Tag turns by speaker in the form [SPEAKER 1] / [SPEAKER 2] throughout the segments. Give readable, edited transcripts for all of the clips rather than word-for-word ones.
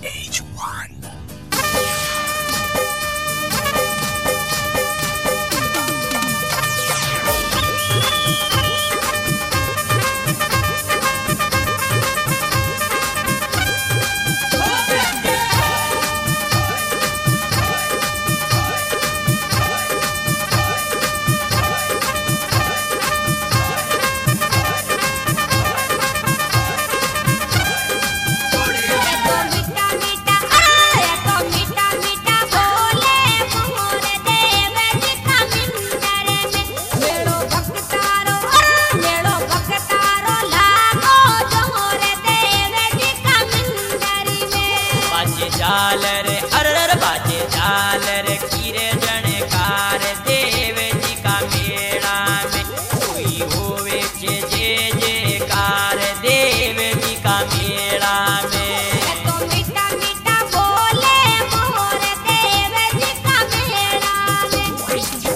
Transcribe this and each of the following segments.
[SPEAKER 1] VH1.
[SPEAKER 2] झालर अरर बाजे झालर कीरे जनकार देव जी का मेला में कोई होवे जे जयकार देव जी का मेला में।
[SPEAKER 3] तो मीठा मीठा बोले मोर देव जी का मेला में।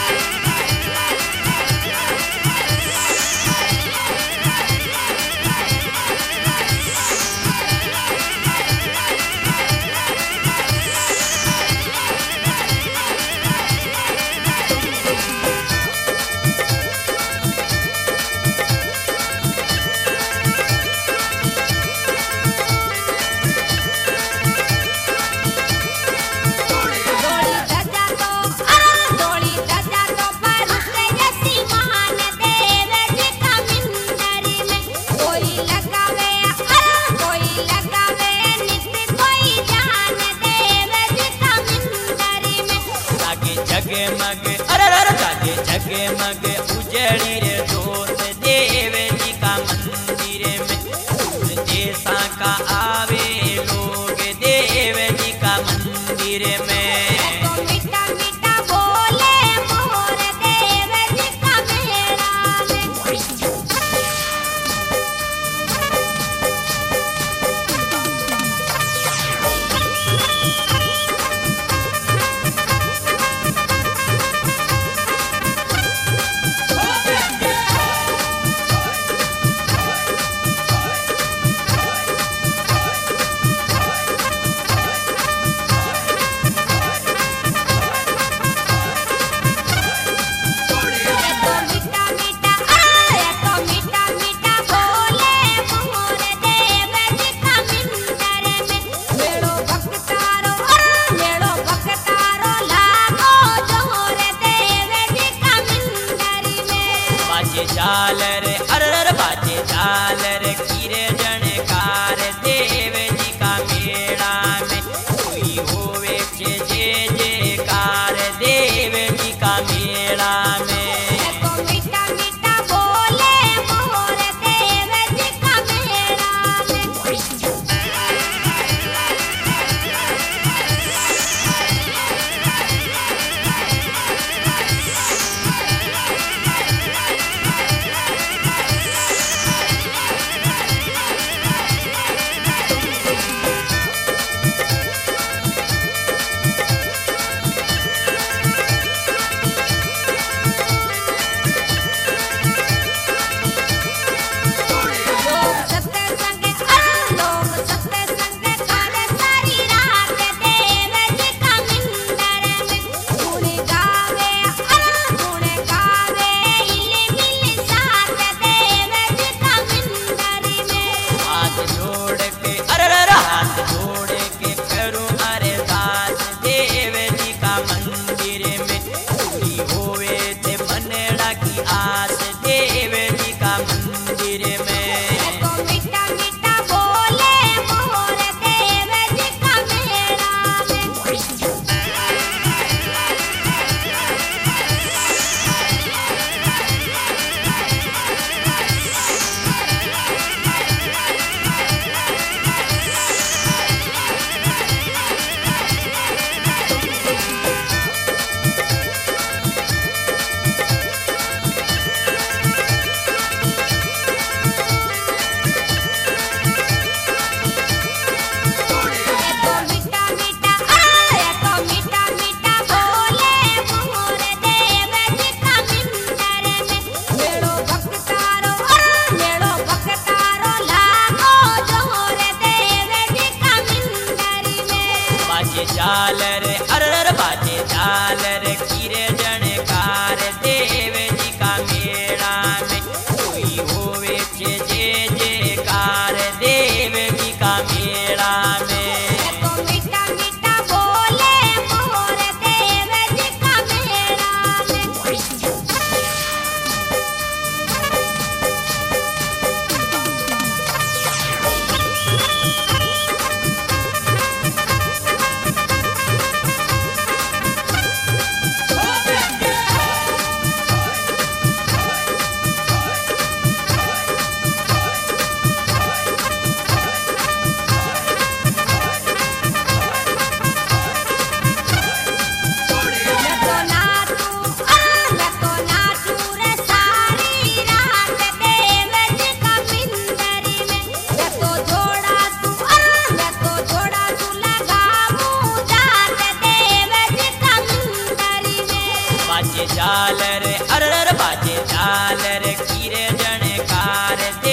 [SPEAKER 2] जगमग अरर जागे जगमग उजड़ी रे जोत देव जी का मंदिर में जैसा का आवे लोग देव जी का मंदिर में।
[SPEAKER 3] तो मीठा मीठा बोले मोर देव जी का मेला में।
[SPEAKER 2] झालर अरर बाजे झालर कीरे जनकार देव जी का मेला में कोई होवे जे जयकार देव जी का मेला में।
[SPEAKER 3] तो मीठा मीठा बोले मोर देव जी का मेला में।
[SPEAKER 2] बाजे झालर अरर बाजे झालर कीरे जनकार देव जी का मेला में कोई होवे छे जय जयकार देव जी का मेला में
[SPEAKER 3] तो मीठा मीठा बोले मोर देव जी का मेला में
[SPEAKER 2] झालर अरर बाजे झालर कीरे जनकार